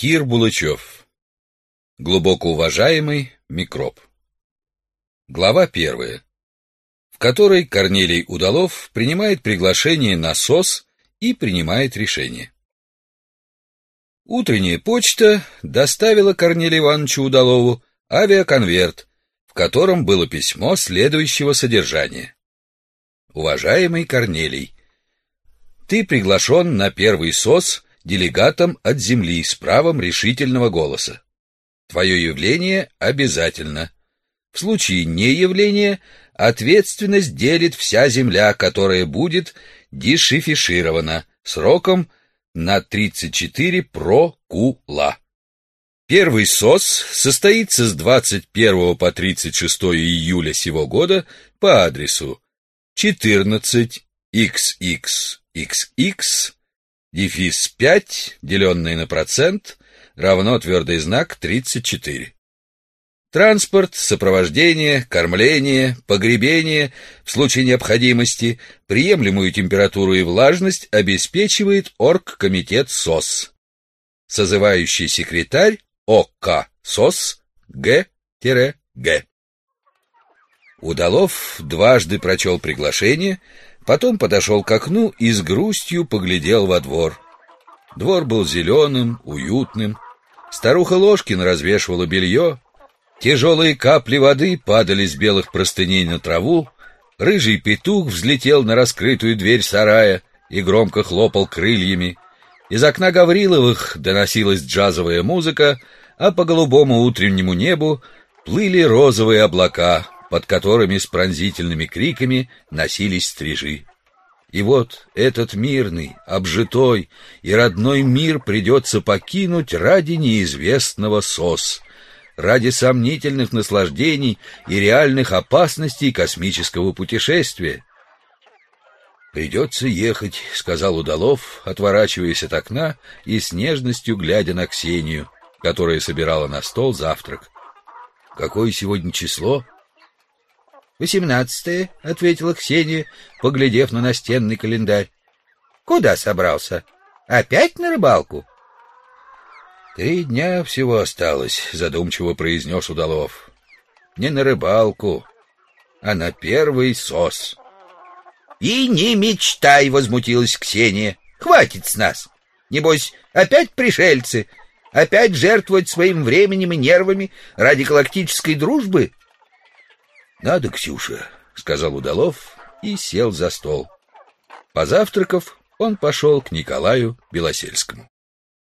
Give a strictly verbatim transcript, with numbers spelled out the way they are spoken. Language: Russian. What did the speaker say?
Кир Булычев. Глубоко уважаемый микроб. Глава первая, в которой Корнелий Удалов принимает приглашение на СОС и принимает решение. Утренняя почта доставила Корнелию Ивановичу Удалову авиаконверт, в котором было письмо следующего содержания. Уважаемый Корнелий, ты приглашен на первый СОС делегатом от земли с правом решительного голоса. Твое явление обязательно. В случае неявления ответственность делит вся земля, которая будет дешифиширована сроком на тридцать четыре прокула. Первый СОС состоится с двадцать первого по тридцать шестое июля сего года по адресу четырнадцать икс икс икс икс дефис пять, деленное на процент, равно твердый знак тридцать четыре. Транспорт, сопровождение, кормление, погребение в случае необходимости, приемлемую температуру и влажность обеспечивает оргкомитет СОС. Созывающий секретарь ОК СОС Г-Г. Удалов дважды прочел приглашение, потом подошел к окну и с грустью поглядел во двор. Двор был зеленым, уютным. Старуха Ложкина развешивала белье. Тяжелые капли воды падали с белых простыней на траву. Рыжий петух взлетел на раскрытую дверь сарая и громко хлопал крыльями. Из окна Гавриловых доносилась джазовая музыка, а по голубому утреннему небу плыли розовые облака, под которыми с пронзительными криками носились стрижи. И вот этот мирный, обжитой и родной мир придется покинуть ради неизвестного СОС, ради сомнительных наслаждений и реальных опасностей космического путешествия. «Придется ехать», — сказал Удалов, отворачиваясь от окна и с нежностью глядя на Ксению, которая собирала на стол завтрак. «Какое сегодня число?» «Восемнадцатое», — ответила Ксения, поглядев на настенный календарь. «Куда собрался? Опять на рыбалку?» «Три дня всего осталось», — задумчиво произнес Удалов. «Не на рыбалку, а на первый СОС». «И не мечтай», — возмутилась Ксения. «Хватит с нас. Небось, опять пришельцы? Опять жертвовать своим временем и нервами ради галактической дружбы?» «Надо, Ксюша», — сказал Удалов и сел за стол. Позавтракав, он пошел к Николаю Белосельскому.